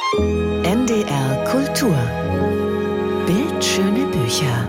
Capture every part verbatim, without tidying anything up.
N D R Kultur. Bildschöne Bücher.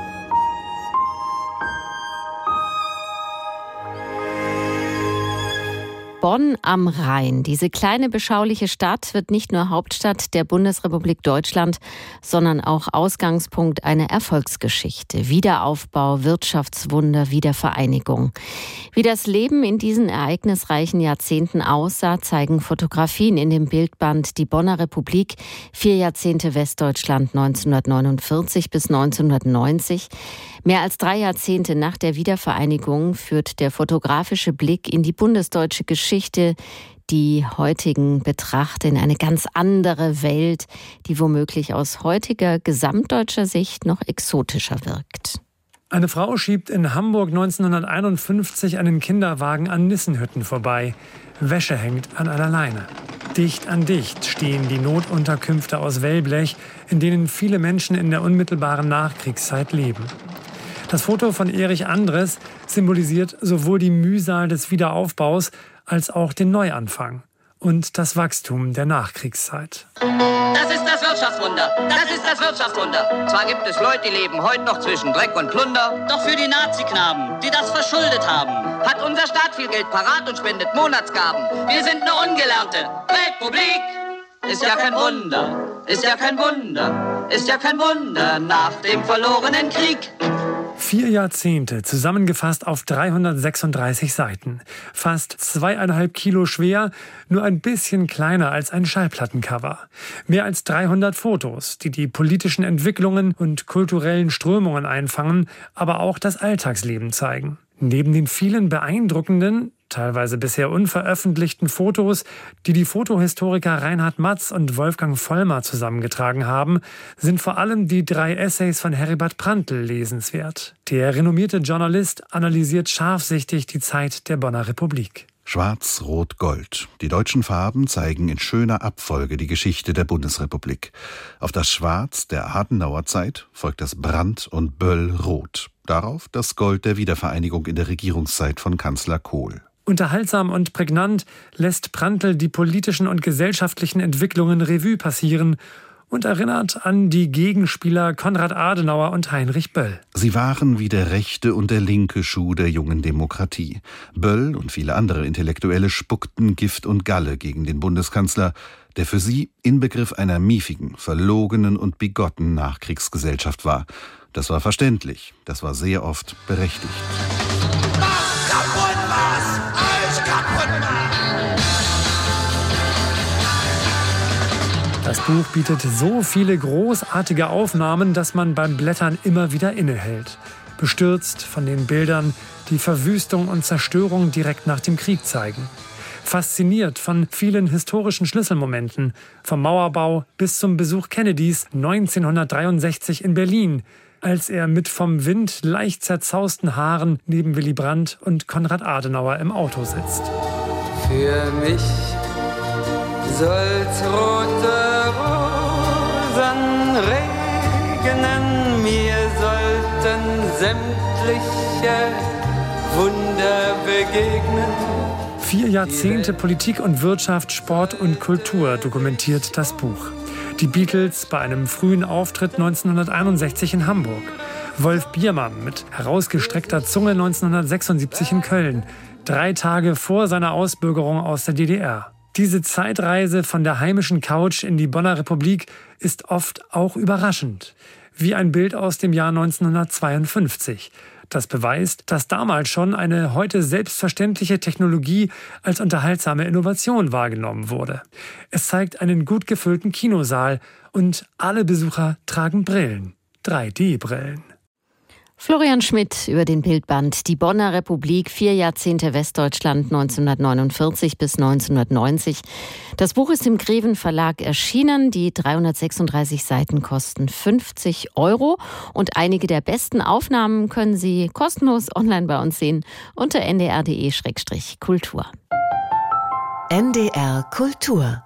Bonn am Rhein. Diese kleine, beschauliche Stadt wird nicht nur Hauptstadt der Bundesrepublik Deutschland, sondern auch Ausgangspunkt einer Erfolgsgeschichte. Wiederaufbau, Wirtschaftswunder, Wiedervereinigung. Wie das Leben in diesen ereignisreichen Jahrzehnten aussah, zeigen Fotografien in dem Bildband Die Bonner Republik, vier Jahrzehnte Westdeutschland neunzehnhundertneunundvierzig bis neunzehnhundertneunzig. Mehr als drei Jahrzehnte nach der Wiedervereinigung führt der fotografische Blick in die bundesdeutsche Geschichte, die heutigen Betrachter in eine ganz andere Welt, die womöglich aus heutiger gesamtdeutscher Sicht noch exotischer wirkt. Eine Frau schiebt in Hamburg neunzehnhunderteinundfünfzig einen Kinderwagen an Nissenhütten vorbei. Wäsche hängt an einer Leine. Dicht an dicht stehen die Notunterkünfte aus Wellblech, in denen viele Menschen in der unmittelbaren Nachkriegszeit leben. Das Foto von Erich Andres symbolisiert sowohl die Mühsal des Wiederaufbaus als auch den Neuanfang und das Wachstum der Nachkriegszeit. Das ist das Wirtschaftswunder. Das ist das Wirtschaftswunder. Zwar gibt es Leute, die leben heute noch zwischen Dreck und Plunder. Doch für die Naziknaben, die das verschuldet haben, hat unser Staat viel Geld parat und spendet Monatsgaben. Wir sind eine ungelernte Republik. Ist ja kein Wunder, ist ja kein Wunder, ist ja kein Wunder nach dem verlorenen Krieg. Vier Jahrzehnte, zusammengefasst auf dreihundertsechsunddreißig Seiten. Fast zweieinhalb Kilo schwer, nur ein bisschen kleiner als ein Schallplattencover. Mehr als dreihundert Fotos, die die politischen Entwicklungen und kulturellen Strömungen einfangen, aber auch das Alltagsleben zeigen. Neben den vielen beeindruckenden, teilweise bisher unveröffentlichten Fotos, die die Fotohistoriker Reinhard Matz und Wolfgang Vollmer zusammengetragen haben, sind vor allem die drei Essays von Heribert Prantl lesenswert. Der renommierte Journalist analysiert scharfsichtig die Zeit der Bonner Republik. Schwarz, Rot, Gold. Die deutschen Farben zeigen in schöner Abfolge die Geschichte der Bundesrepublik. Auf das Schwarz der Adenauer Zeit folgt das Brandt- und Böll-Rot. Darauf das Gold der Wiedervereinigung in der Regierungszeit von Kanzler Kohl. Unterhaltsam und prägnant lässt Prantl die politischen und gesellschaftlichen Entwicklungen Revue passieren und erinnert an die Gegenspieler Konrad Adenauer und Heinrich Böll. Sie waren wie der rechte und der linke Schuh der jungen Demokratie. Böll und viele andere Intellektuelle spuckten Gift und Galle gegen den Bundeskanzler, der für sie Inbegriff einer miefigen, verlogenen und bigotten Nachkriegsgesellschaft war. Das war verständlich, das war sehr oft berechtigt. Mach kaputt was, alles kaputt machen! Das Buch bietet so viele großartige Aufnahmen, dass man beim Blättern immer wieder innehält. Bestürzt von den Bildern, die Verwüstung und Zerstörung direkt nach dem Krieg zeigen. Fasziniert von vielen historischen Schlüsselmomenten, vom Mauerbau bis zum Besuch Kennedys neunzehnhundertdreiundsechzig in Berlin, als er mit vom Wind leicht zerzausten Haaren neben Willy Brandt und Konrad Adenauer im Auto sitzt. Für mich soll's rote Rosen regnen, mir sollten sämtliche Wunder begegnen. Vier Jahrzehnte Politik und Wirtschaft, Sport und Kultur dokumentiert das Buch. Die Beatles bei einem frühen Auftritt neunzehnhunderteinundsechzig in Hamburg. Wolf Biermann mit herausgestreckter Zunge neunzehnhundertsechsundsiebzig in Köln, drei Tage vor seiner Ausbürgerung aus der D D R. Diese Zeitreise von der heimischen Couch in die Bonner Republik ist oft auch überraschend. Wie ein Bild aus dem Jahr neunzehnhundertzweiundfünfzig. Das beweist, dass damals schon eine heute selbstverständliche Technologie als unterhaltsame Innovation wahrgenommen wurde. Es zeigt einen gut gefüllten Kinosaal und alle Besucher tragen Brillen. drei D Brillen. Florian Schmidt über den Bildband Die Bonner Republik, vier Jahrzehnte Westdeutschland neunzehnhundertneunundvierzig bis neunzehnhundertneunzig. Das Buch ist im Greven Verlag erschienen. Die dreihundertsechsunddreißig Seiten kosten fünfzig Euro. Und einige der besten Aufnahmen können Sie kostenlos online bei uns sehen unter n d r punkt d e slash kultur. N D R Kultur